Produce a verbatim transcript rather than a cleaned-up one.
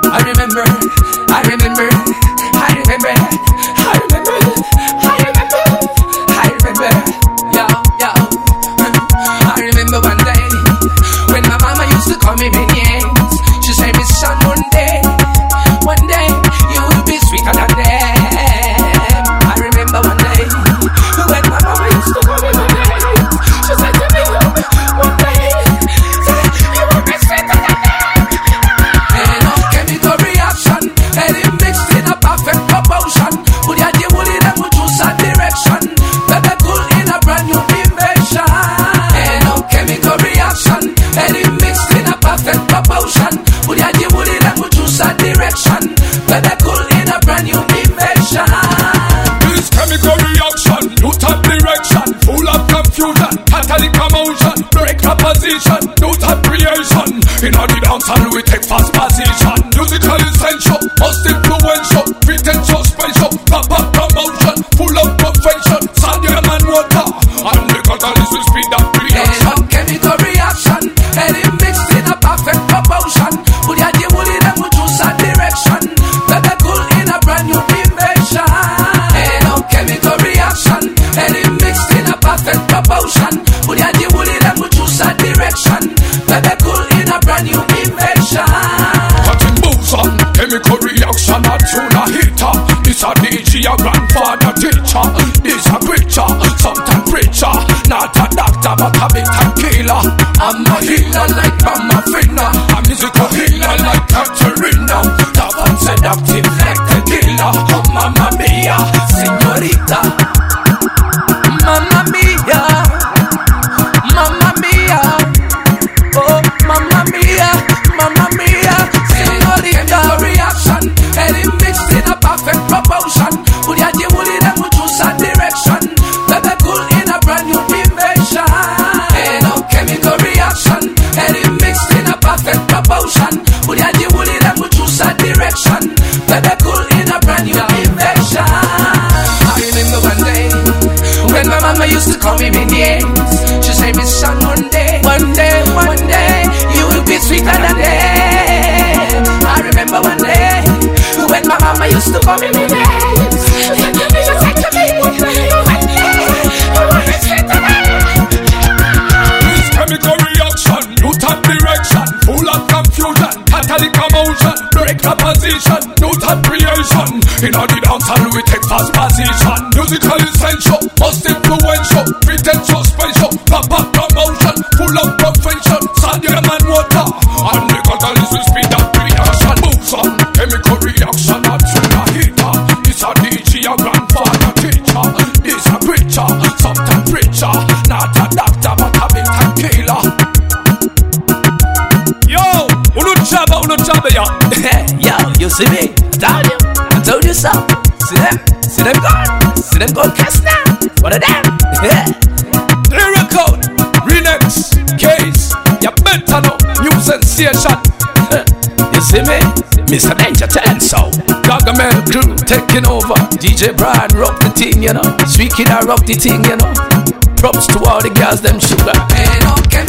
I remember, I remember, I remember, I remember, I remember, I remember, yo, yo. I remember one day when my mama used to call me many names. She said, "My son, one day, one day you will be sweeter than them." I remember one day when my mama used to call me many names. She said to me, "One day you will be sweeter than them." And no chemical reaction, and it mixed in a perfect proportion. Would you do would it and would choose a direction? Baby cool in a brand new invention. And no chemical reaction, and it mixed in a perfect proportion. Would you do would it and would choose a direction? Baby cool in a brand new invention. This chemical reaction, new type direction, full of confusion, catalytic commotion, break opposition, new type creation. In all the downtown we take fast position. Musical essential, most influential, beat and suspension, pop up promotion, full of perfection, sodium and water, and the catalyst will speed up reaction. And chemical reaction, and it mixed in a perfect proportion. Would you do would it and would choose a direction? Baby cool in a brand new invention. And no chemical reaction, and it mixed in a perfect proportion. Would you do would it and would choose a direction? Baby cool in a brand new invention. Cutting moves on, chemical reaction, a tuna heater. It's a D J, a grandfather teacher. It's a preacher, sometimes preacher. Not a doctor, but a bit of killer. I'm a healer like Mama Fina. A musical healer like Katerina. Tough and seductive like the killer. Oh, Mamma Mia, señorita. Mamma mia, mamma mia, oh mamma mia, mamma mia, señorita. Reaction, and it mixed in a perfect proportion. Would you do would it and would choose a direction? Baby cool in a brand new invention. And no chemical reaction, and it mixed in a perfect proportion. Would you do would it and would choose a direction? Baby cool in a brand new invention. I remember one day when my mama used to call me many names. She said, "My son, one day, one day, one day, you will be sweeter than them." I remember one day when my mama used to call me many names. She said to me, "One day, one day, you will be sweeter than them." This chemical reaction, new type direction, full of confusion, catalytic commotion, break opposition, new type creation. In all the downtown we take fast position. Musical essential, most influential, beat and suspension, pop up promotion, full of perfection, sodium and water, and the catalyst will speed up reaction. Moves on, chemical reaction, a tuna heater. It's a D J, a grandfather teacher. It's a preacher, sometimes preacher. Not a doctor, but a bit of killer. Yo, uno chaba, uno chaba, yo. Yo, you see me? I told you, I told you so. See them, see them gone, see them gone cast now. What are them? Yeah. Lyrical, remix, case, you better know, new sensation. You see me? Mister Danger ten so Gargamel crew taking over. D J Brian rock the thing, you know. Sweet Kid I rock the thing, you know. Props to all the girls, them sugar. Hey, no,